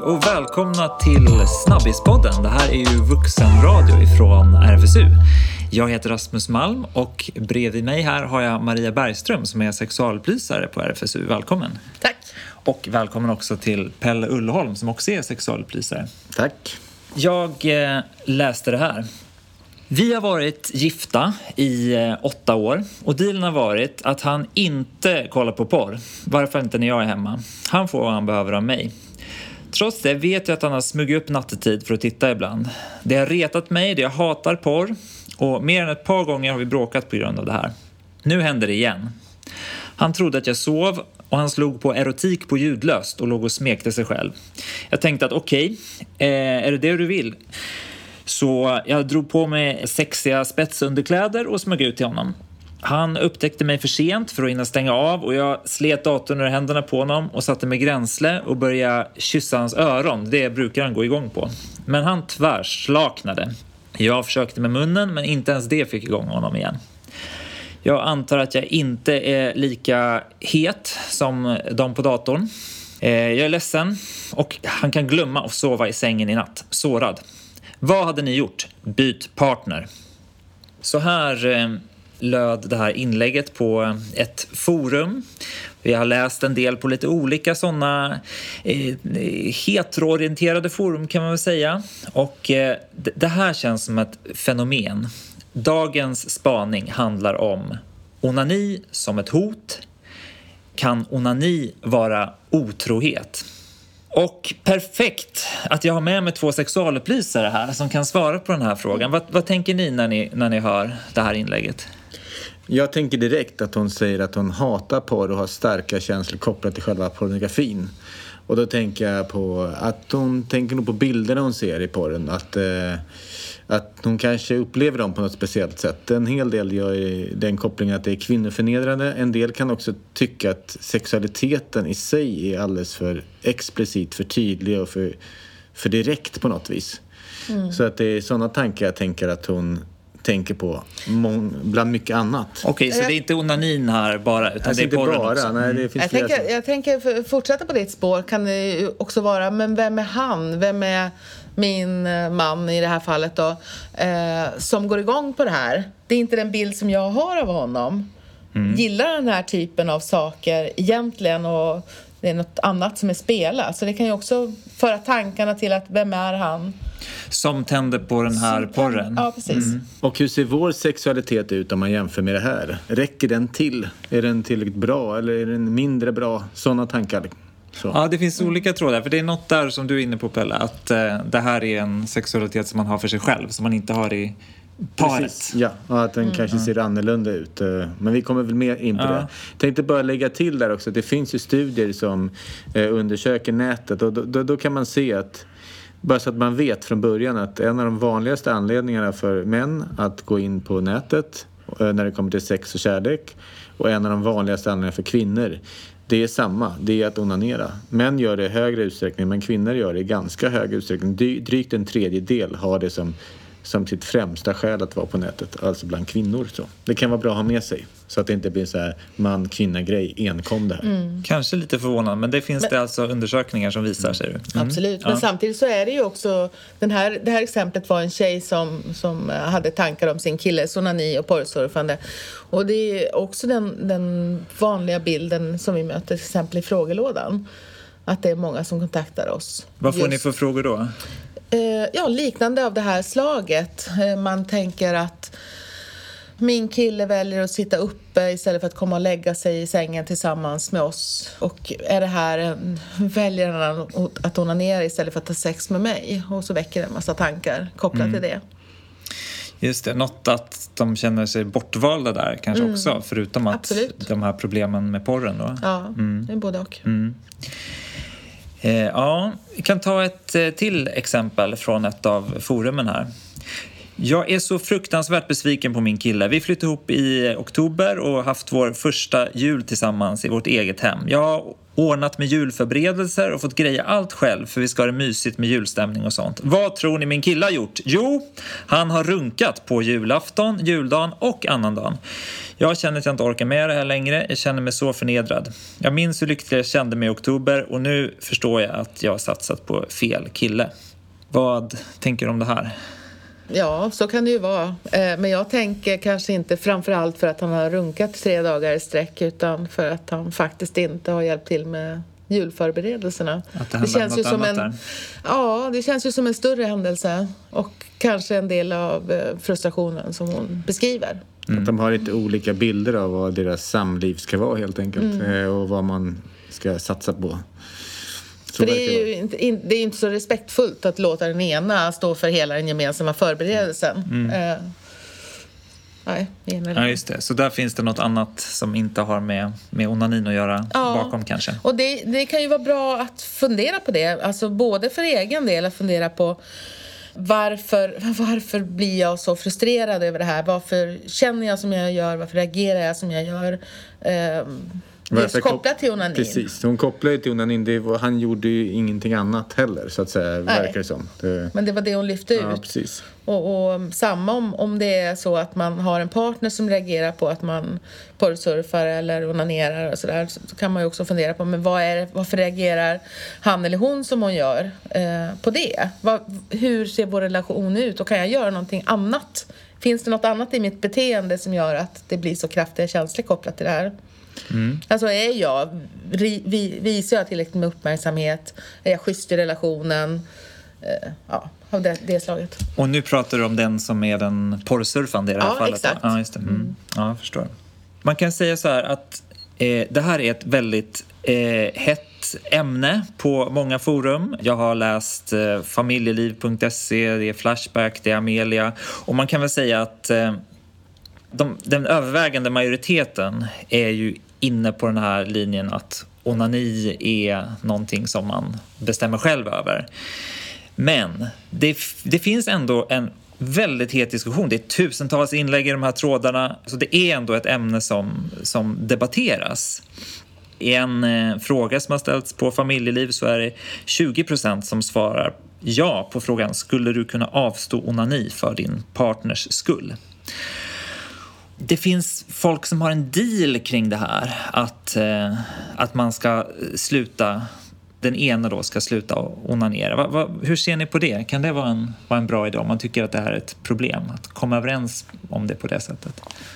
och välkomna till Snabbispodden. Det här är ju vuxenradio ifrån RFSU. Jag heter Rasmus Malm och bredvid mig här har jag Maria Bergström som är sexualupplysare på RFSU. Välkommen. Tack. Och välkommen också till Pelle Ullholm som också är sexualupplysare. Tack. Jag läste det här. Vi har varit gifta i 8 år och dealen har varit att han inte kollar på porr. Varför inte när jag är hemma? Han får vad han behöver av mig. Trots det vet jag att han har smugit upp nattetid för att titta ibland. Det har retat mig, det jag hatar porr och mer än ett par gånger har vi bråkat på grund av det här. Nu händer det igen. Han trodde att jag sov och han slog på erotik på ljudlöst och låg och smekte sig själv. Jag tänkte att okej, är det du vill? Så jag drog på mig sexiga spetsunderkläder och smög ut till honom. Han upptäckte mig för sent för att hinna stänga av och jag slet datorn ur händerna på honom och satte med gränsle och började kyssa hans öron. Det brukar han gå igång på. Men han tvärslaknade. Jag försökte med munnen men inte ens det fick igång honom igen. Jag antar att jag inte är lika het som de på datorn. Jag är ledsen och han kan glömma att sova i sängen i natt. Sårad. Vad hade ni gjort? Byt partner. Så här löd det här inlägget på ett forum. Vi har läst en del på lite olika sådana heteroorienterade forum kan man väl säga. Och det här känns som ett fenomen. Dagens spaning handlar om onani som ett hot. Kan onani vara otrohet? Och perfekt att jag har med mig 2 sexualupplysare här som kan svara på den här frågan. Vad tänker ni när ni hör det här inlägget? Jag tänker direkt att hon säger att hon hatar porr och har starka känslor kopplat till själva pornografin. Och då tänker jag på att hon tänker nog på bilderna hon ser i porren. Att hon kanske upplever dem på något speciellt sätt. En hel del gör den kopplingen att det är kvinnoförnedrande. En del kan också tycka att sexualiteten i sig är alldeles för explicit, för tydlig och för direkt på något vis. Mm. Så att det är sådana tankar jag tänker att hon tänker på bland mycket annat. Okej, så det är inte onanin här bara utan det är porren bara, också. Nej, det finns jag tänker fortsätta på ditt spår kan det också vara, men vem är han? Vem är min man i det här fallet då som går igång på det här? Det är inte den bild som jag har av honom. Gillar den här typen av saker egentligen och det är något annat som är spelat. Så det kan ju också föra tankarna till att vem är han? Som tänder på den här porren. Ja, precis. Och hur ser vår sexualitet ut om man jämför med det här? Räcker den till? Är den tillräckligt bra eller är den mindre bra? Sådana tankar. Så. Ja, det finns olika trådar. För det är något där som du är inne på, Pelle. Att det här är en sexualitet som man har för sig själv. Som man inte har i paret. Precis, ja. Och att den kanske ser annorlunda ut. Men vi kommer väl mer in på det. Jag tänkte bara lägga till där också. Det finns ju studier som undersöker nätet. Och då kan man se att bara så att man vet från början att en av de vanligaste anledningarna för män att gå in på nätet när det kommer till sex och kärlek och en av de vanligaste anledningarna för kvinnor, det är samma, det är att onanera. Män gör det i högre utsträckning men kvinnor gör det i ganska hög utsträckning. Drygt en tredjedel har det som sitt främsta skäl att vara på nätet, alltså bland kvinnor. Så. Det kan vara bra att ha med sig så att det inte blir så här man-kvinna-grej enkom det här. Kanske lite förvånande, men det finns det alltså undersökningar som visar sig. Absolut, men samtidigt så är det ju också det här exemplet var en tjej som hade tankar om sin killes onani och porrsurfande. Och det är också den vanliga bilden som vi möter till exempel i frågelådan. Att det är många som kontaktar oss. Vad får ni för frågor då? Liknande av det här slaget. Man tänker att min kille väljer att sitta uppe istället för att komma och lägga sig i sängen tillsammans med oss. Och är det här väljer han att onanera istället för att ha sex med mig. Och så väcker det en massa tankar kopplat till det. Just det, något att de känner sig bortvalda där kanske också. Förutom att de här problemen med porren då. Ja, det är både och. Ja, vi kan ta ett till exempel från ett av forumen här. Jag är så fruktansvärt besviken på min kille. Vi flyttade ihop i oktober och haft vår första jul tillsammans i vårt eget hem. Jag har ordnat med julförberedelser och fått greja allt själv för vi ska ha det mysigt med julstämning och sånt. Vad tror ni min kille har gjort? Jo, han har runkat på julafton, juldagen och annandagen. Jag känner att jag inte orkar med det här längre. Jag känner mig så förnedrad. Jag minns hur lycklig jag kände mig i oktober och nu förstår jag att jag har satsat på fel kille. Vad tänker du om det här? Ja, så kan det ju vara. Men jag tänker kanske inte framförallt för att han har runkat 3 dagar i sträck utan för att han faktiskt inte har hjälpt till med julförberedelserna. Det känns ju som det känns ju som en större händelse och kanske en del av frustrationen som hon beskriver. Att de har lite olika bilder av vad deras samliv ska vara helt enkelt och vad man ska satsa på. För det är ju inte så respektfullt att låta den ena stå för hela den gemensamma förberedelsen. Nej, ja, just det. Så där finns det något annat som inte har med onanin att göra bakom kanske. Och det kan ju vara bra att fundera på det. Alltså både för egen del att fundera på varför blir jag så frustrerad över det här? Varför känner jag som jag gör? Varför reagerar jag som jag gör? Just kopplat till onanin. Precis, hon kopplade till onanin. Han gjorde ju ingenting annat heller så att säga, verkar det som. Men det var det hon lyfte ut. Ja, precis. Och samma om det är så att man har en partner som reagerar på att man porrsurfar eller onanerar och sådär, så kan man ju också fundera på men varför reagerar han eller hon som hon gör på det? Hur ser vår relation ut och kan jag göra någonting annat? Finns det något annat i mitt beteende som gör att det blir så kraftiga känslor kopplat till det här? Alltså visar jag tillräckligt med uppmärksamhet? Är jag schysst i relationen? Av det slaget. Och nu pratar du om den som är den porrsurfande i det här fallet. Exakt. Ja, just det. Ja, jag förstår. Man kan säga så här att det här är ett väldigt hett ämne på många forum. Jag har läst familjeliv.se, det är Flashback, det är Amelia. Och man kan väl säga att den övervägande majoriteten är ju inne på den här linjen att onani är någonting som man bestämmer själv över. Men det finns ändå en väldigt het diskussion. Det är tusentals inlägg i de här trådarna. Så det är ändå ett ämne som debatteras. I en fråga som har ställts på familjeliv så är det 20% som svarar ja på frågan: skulle du kunna avstå onani för din partners skull? Det finns folk som har en deal kring det här. Att man ska sluta, den ena då ska sluta onanera. Hur ser ni på det? Kan det vara en bra idé om man tycker att det här är ett problem? Att komma överens om det på det sättet?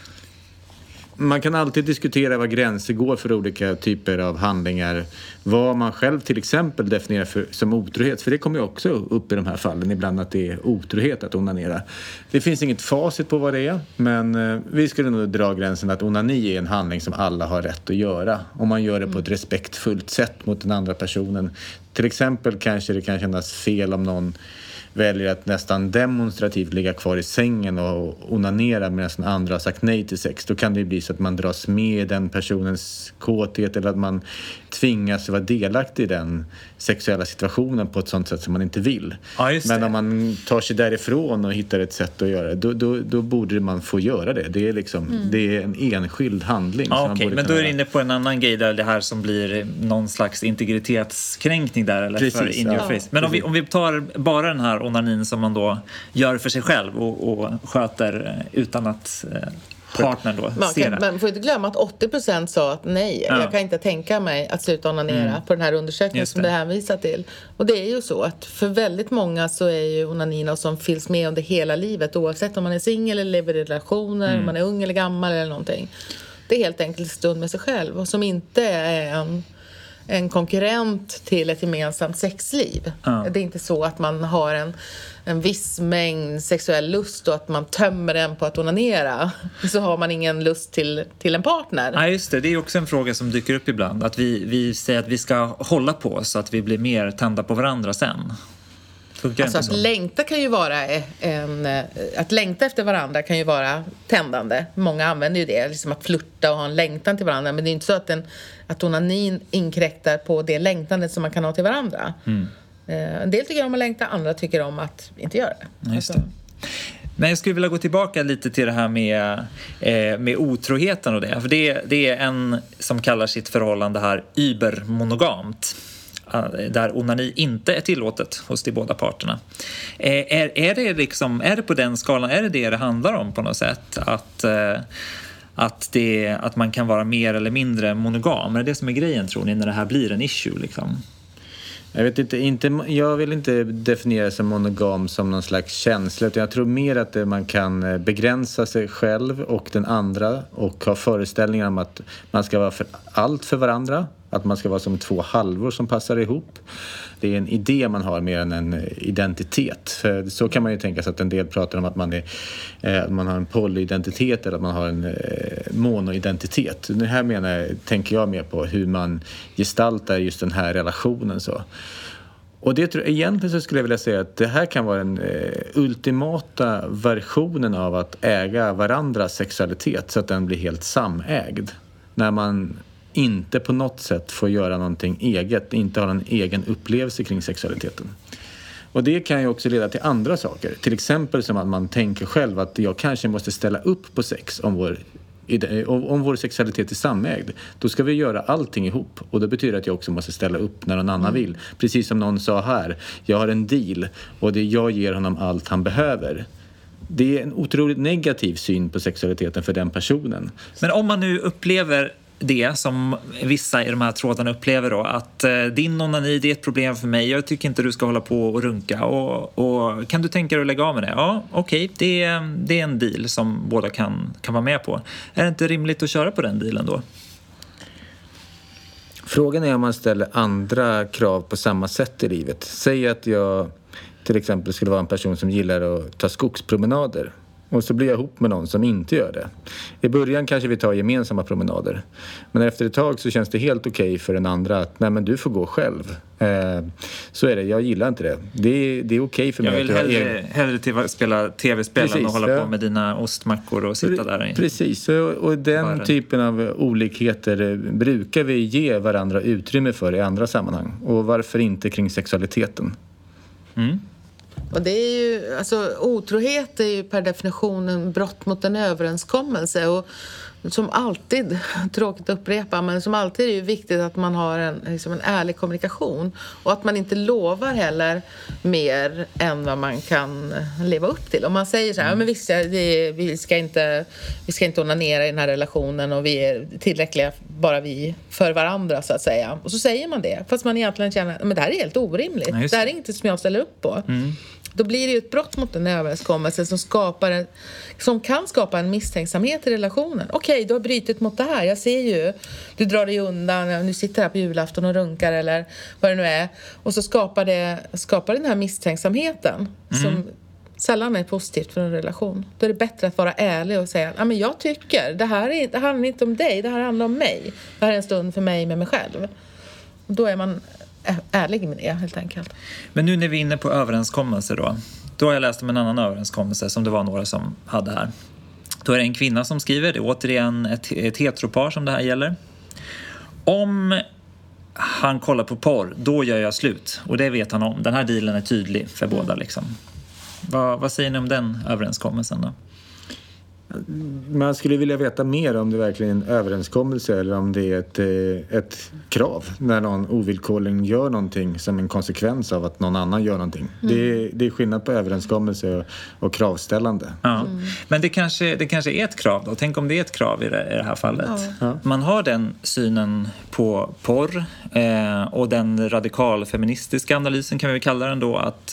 Man kan alltid diskutera vad gränser går för olika typer av handlingar. Vad man själv till exempel definierar som otrohet. För det kommer ju också upp i de här fallen ibland att det är otrohet att onanera. Det finns inget facit på vad det är. Men vi skulle nog dra gränsen att onani är en handling som alla har rätt att göra. Om man gör det på ett respektfullt sätt mot den andra personen. Till exempel kanske det kan kännas fel om någon väljer att nästan demonstrativt ligga kvar i sängen och onanera medan den andra har sagt nej till sex. Då kan det bli så att man dras med den personens kåthet eller att man tvingas vara delaktig i den sexuella situationen på ett sånt sätt som man inte vill. Ja, just det. Men om man tar sig därifrån och hittar ett sätt att göra det, då borde man få göra det. Det är liksom, det är en enskild handling. Ja, okej. Men då är du inne på en annan grej där det här som blir någon slags integritetskränkning där, eller? Precis, för in your face. Men om vi tar bara den här onanin som man då gör för sig själv och sköter utan att partnern då ser det. Man får inte glömma att 80% sa att nej, jag kan inte tänka mig att sluta onanera på den här undersökningen som det hänvisar till. Och det är ju så att för väldigt många så är ju onanin som finns med under hela livet, oavsett om man är singel eller lever i relationer, om man är ung eller gammal eller någonting. Det är helt enkelt en stund med sig själv och som inte är en konkurrent till ett gemensamt sexliv. Det är inte så att man har en viss mängd sexuell lust och att man tömmer den på att onanera. Så har man ingen lust till en partner. Ja, just det. Det är också en fråga som dyker upp ibland. Att vi säger att vi ska hålla på så att vi blir mer tända på varandra sen. Alltså att längta kan ju vara att längta efter varandra kan ju vara tändande. Många använder ju det, liksom att flirta och ha en längtan till varandra. Men det är inte så att onanin inkräktar på det längtandet som man kan ha till varandra. En del tycker om att längta, andra tycker om att inte göra det. Just det. Men jag skulle vilja gå tillbaka lite till det här med otroheten och det. För det är en som kallar sitt förhållande här übermonogamt. Där onani inte är tillåtet hos de båda parterna. Är det på den skalan, är det handlar om på något sätt? Att man kan vara mer eller mindre monogam? Är det som är grejen, tror ni, när det här blir en issue liksom? Jag vet inte, jag vill inte definiera som monogam som någon slags känsla, utan jag tror mer att man kan begränsa sig själv och den andra och ha föreställningar om att man ska vara för allt för varandra, att man ska vara som två halvor som passar ihop. Det är en idé man har mer än en identitet. För så kan man ju tänka sig att en del pratar om att man har en polyidentitet eller att man har en monoidentitet. Det här tänker jag mer på hur man gestaltar just den här relationen så. Och det egentligen så skulle jag vilja säga att det här kan vara den ultimata versionen av att äga varandras sexualitet så att den blir helt samägd. När man inte på något sätt får göra någonting eget, inte har en egen upplevelse kring sexualiteten. Och det kan ju också leda till andra saker. Till exempel som att man tänker själv att jag kanske måste ställa upp på sex om vår sexualitet är samägd. Då ska vi göra allting ihop. Och det betyder att jag också måste ställa upp när någon annan vill. Precis som någon sa här. Jag har en deal och jag ger honom allt han behöver. Det är en otroligt negativ syn på sexualiteten för den personen. Men om man nu upplever det som vissa i de här trådarna upplever då, att din onani, det är ett problem för mig, jag tycker inte du ska hålla på och runka och kan du tänka dig att lägga av med det? Ja, okej, det är en deal som båda kan vara med på. Är det inte rimligt att köra på den dealen då? Frågan är om man ställer andra krav på samma sätt i livet. Säg att jag till exempel skulle vara en person som gillar att ta skogspromenader. Och så blir jag ihop med någon som inte gör det. I början kanske vi tar gemensamma promenader. Men efter ett tag så känns det helt okej för den andra att nej, men du får gå själv. Så är det, jag gillar inte det. Det är okej för mig. Jag vill hellre spela tv-spel än att hålla på med dina ostmackor och sitta där. Precis, och den typen av olikheter brukar vi ge varandra utrymme för i andra sammanhang. Och varför inte kring sexualiteten? Mm. Och det är ju, alltså otrohet är ju per definition en brott mot en överenskommelse och som alltid, tråkigt att upprepa, men som alltid är det ju viktigt att man har en ärlig kommunikation och att man inte lovar heller mer än vad man kan leva upp till. Om man säger så här, men visst, vi ska inte onanera i den här relationen och vi är tillräckliga bara vi för varandra så att säga. Och så säger man det, fast man egentligen känner men det här är helt orimligt. Det här är inte som jag ställer upp på. Mm. Då blir det ju ett brott mot en överenskommelse som kan skapa en misstänksamhet i relationen. Okej, du har brytit mot det här. Jag ser ju, du drar dig undan, nu sitter här på julafton och runkar eller vad det nu är. Och så skapar den här misstänksamheten som sällan är positivt för en relation. Då är det bättre att vara ärlig och säga men jag tycker, det handlar inte om dig, det här handlar om mig. Det här är en stund för mig med mig själv. Och då är man ärlig med det helt enkelt. Men nu när vi är inne på överenskommelser då har jag läst om en annan överenskommelse som det var några som hade här. Då är det en kvinna som skriver, det är återigen ett heteropar som det här gäller. Om han kollar på porr, då gör jag slut. Och det vet han om. Den här dealen är tydlig för båda liksom. Vad säger ni om den överenskommelsen då? Man skulle vilja veta mer om det verkligen är en överenskommelse eller om det är ett krav när någon ovillkorligen gör någonting som en konsekvens av att någon annan gör någonting. Det är skillnad på överenskommelse och kravställande. Ja. Men det kanske är ett krav då. Tänk om det är ett krav i det här fallet. Ja. Man har den synen på porr och den radikalfeministiska analysen kan vi kalla den då att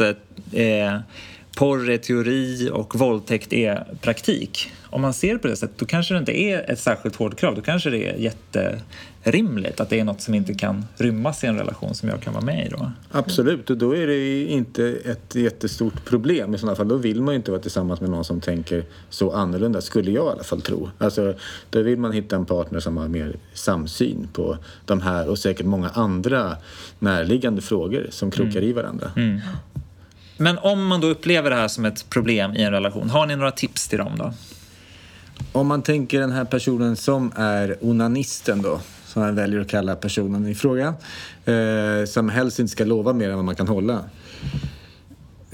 porr är teori och våldtäkt är praktik. Om man ser på det sättet, då kanske det inte är ett särskilt hårt krav. Då kanske det är jätterimligt att det är något som inte kan rymmas i en relation som jag kan vara med i då. Absolut, och då är det inte ett jättestort problem i sådana fall. Då vill man ju inte vara tillsammans med någon som tänker så annorlunda, skulle jag i alla fall tro. Alltså, då vill man hitta en partner som har mer samsyn på de här och säkert många andra närliggande frågor som krokar i varandra. Mm. Men om man då upplever det här som ett problem i en relation, har ni några tips till dem då? Om man tänker den här personen som är onanisten då, som jag väljer att kalla personen i fråga, som helst inte ska lova mer än vad man kan hålla,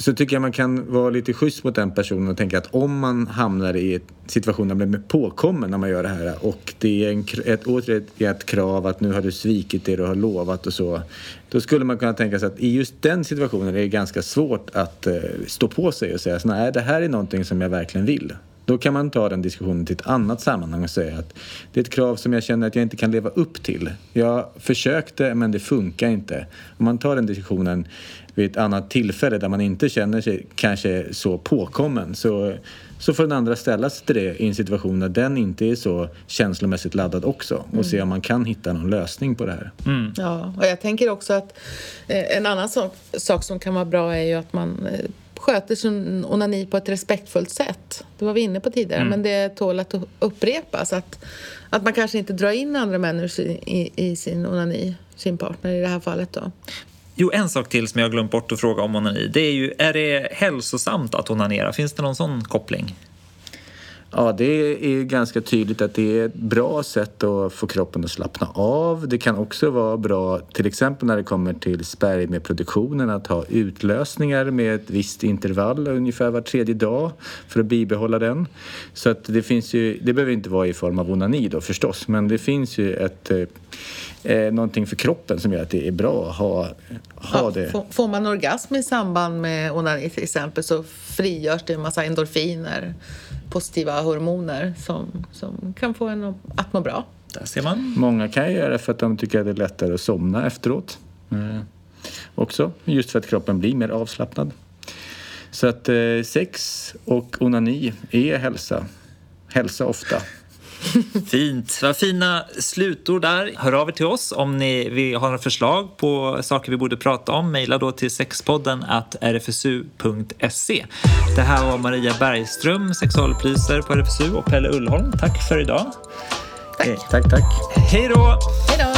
så tycker jag man kan vara lite schysst mot den personen och tänka att om man hamnar i en situation där man blir påkommen när man gör det här och det är ett krav att nu har du svikit det du har lovat och så, då skulle man kunna tänka sig att i just den situationen är det ganska svårt att stå på sig och säga så nej, det här är någonting som jag verkligen vill. Då kan man ta den diskussionen till ett annat sammanhang och säga att det är ett krav som jag känner att jag inte kan leva upp till. Jag försökte men det funkar inte. Om man tar den diskussionen vid ett annat tillfälle där man inte känner sig kanske så påkommen så får den andra ställa sig till det i en situation där den inte är så känslomässigt laddad också och se om man kan hitta någon lösning på det här. Mm. Ja, och jag tänker också att en annan sak som kan vara bra är ju att man sköter sin onani på ett respektfullt sätt. Det var vi inne på tidigare, men det tål att upprepas. Att man kanske inte drar in andra människor i sin onani, sin partner i det här fallet då. Jo, en sak till som jag har glömt bort att fråga om onani. Det är ju, är det hälsosamt att onanera? Finns det någon sån koppling? Ja, det är ganska tydligt att det är ett bra sätt att få kroppen att slappna av. Det kan också vara bra, till exempel när det kommer till spermieproduktionen, att ha utlösningar med ett visst intervall, ungefär var 3:e dag, för att bibehålla den. Så att det finns ju, det behöver inte vara i form av onani då förstås, men det finns ju någonting för kroppen som gör att det är bra att ha det. Får man orgasm i samband med onani till exempel så frigörs det en massa endorfiner, positiva hormoner som kan få en att må bra. Där ser man. Många kan göra det för att de tycker att det är lättare att somna efteråt. Också, just för att kroppen blir mer avslappnad. Så att sex och onani är hälsa. Hälsa ofta. Fint. Vad fina slutord där. Hör av er till oss om vi har några förslag på saker vi borde prata om. Maila då till sexpodden@rfsu.se. Det här var Maria Bergström, sexualupplysare på RFSU, och Pelle Ullholm. Tack för idag. Tack. Tack. Hej då! Hej då!